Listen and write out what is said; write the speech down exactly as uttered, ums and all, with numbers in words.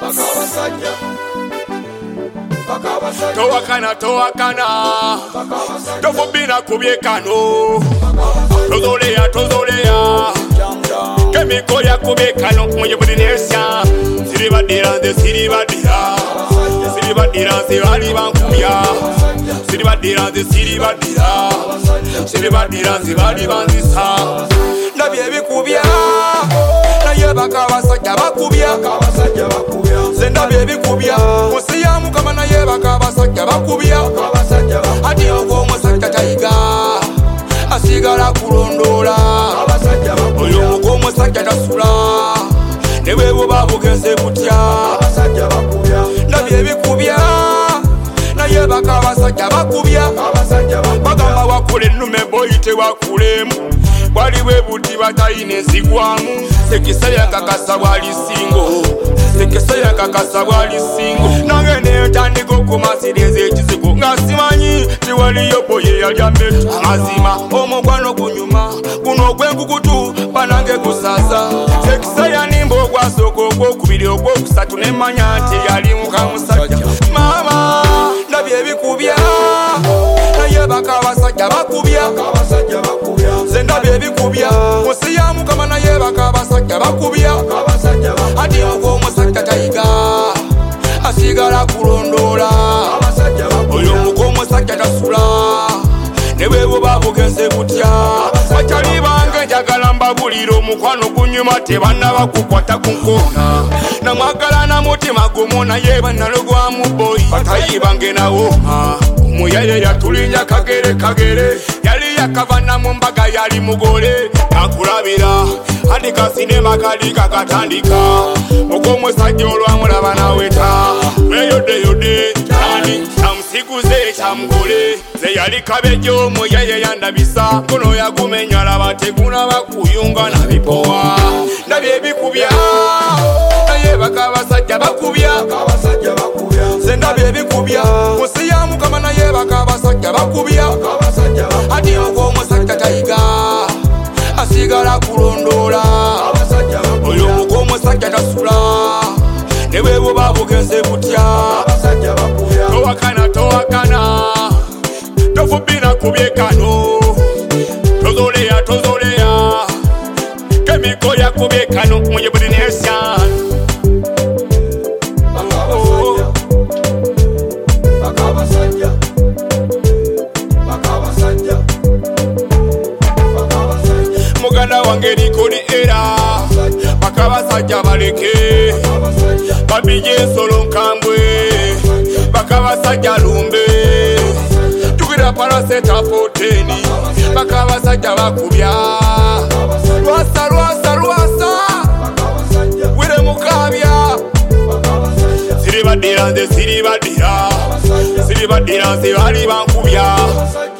Towakana, towakana, tofubina kubyekano, tozolea, tozolea, kemiko ya kubyekano, mwenyebudinesya, siribadira, nze siribadira, siribadira, nze bali bankubya, siribadira, nze siribadira, siribadira, nze bali banzisa, ndabye ebikubya, naye bakabasajja bakubya, nze ndabye ebikubya, musi ya Mukama naye bakabasajja bakubya, ati ogw'omusajja tayiga asigala kulondoola, oyo ogw'omusajja tasula ne bwe buba bugenze butya, ndabye ebikubya naye bakabasajja bakubya, bagamba wakula ennume boyite wakulemu, bwali bwe buti batayina ensigwamu, sekisa yakakasa bwali singo, sekisa yakakasa bwali singo, nange neetandika okumasiriza ekizigo nga simanyi tiwaliyo boye yalya mmetu, amazima omugwano gunyuma guno ogw'enkukutu banange gusaza, sekisa yanimba ogwasooka ogwokubiri ogwokusatu nemanya nti yali mukamusajja, maama ndabye ebikubya naye bakabasajja bakubya, nze ndabye ebikubya musi ya Mukama naye bakabasajja bakubya, ati ogw'omusajja tayiga asigala kulondoola, oyo ogw'omusajja tasula ne bwe buba bugenze butya, bakyali bange njagala mbabulira omukwano gunyuma tebannaba kukwata ku nkoona, namwagala na mutima gumu naye bannalogwamu boyi batayi bange nawo, omuyaye yatulinya kagere kagere, yali yakavana mu mbaga yali mugole, akulabira andika sinema kali kakatandika, ogw'omusajja olwamulaba naweta, weyodeyode tani kyamusiguze kyamugole, ze yali kabejo omuyaye yandabisa, guno yagumenya laba tegunaba kuyunga na bipowa, ndabye ebikubya naye bakabasajja bakubya, nze ndabye ebikubya musi ya Mukama naye bakabasajja bakubya, ati ogw'omusajja tayiga asigala kulondoola, oyo ogw'omusajja tasula ne bwe buba bugenze butya, towakana, towakana, tofubina kubyekano, tozolea, tozolea, kemiko ya kubyekano, mwenyebudinesya. Muganda wange likoli era bakabasajja baleke babije ensolo nkambwe, bakabasajja lumbe tugira paraseta foteni, bakabasajja bakubya, lwasa lwasa lwasa wire mukabya, siribadira nze siribadira, siribadira nze bali bankubya.